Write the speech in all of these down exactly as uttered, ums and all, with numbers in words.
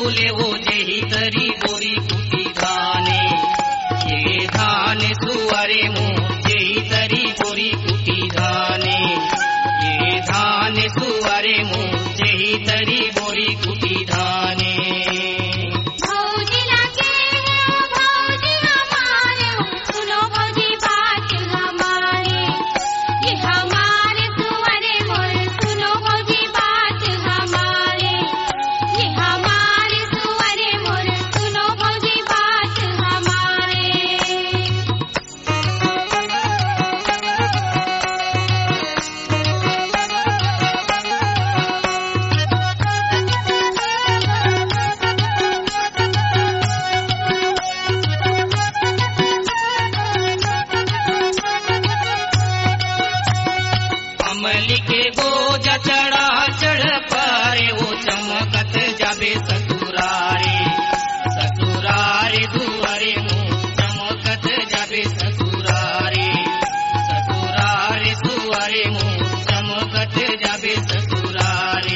बोले वो जेही तरी बोरी कुटी धाने ये धान सुअरे मुँह जेही तरी बोरी कुटी धाने ये धान सुअरे मुँह जेही तरी बोरी कुटी धाने के बोझा चढ़ा चढ़ पारे वो चमकत जाबे ससुरारे ससुरारे दुआरे मुँह चमकत जाबे ससुरारे ससुरारे दुआरे मुँह चमकत जाबे ससुरारे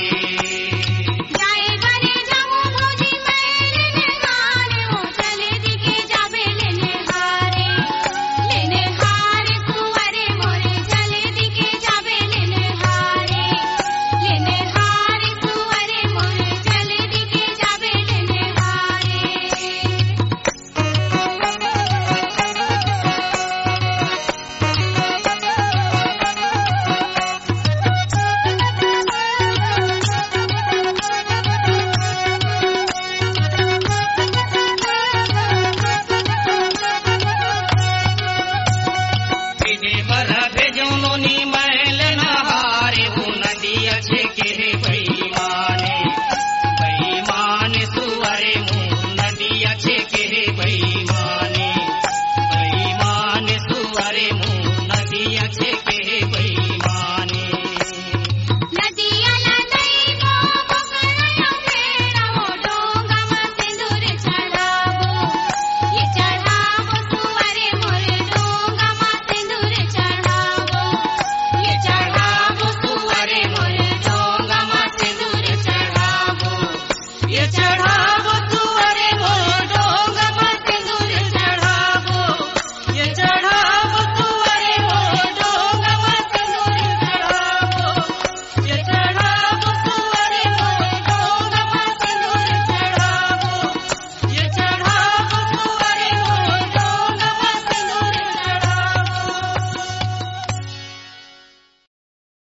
चढ़ा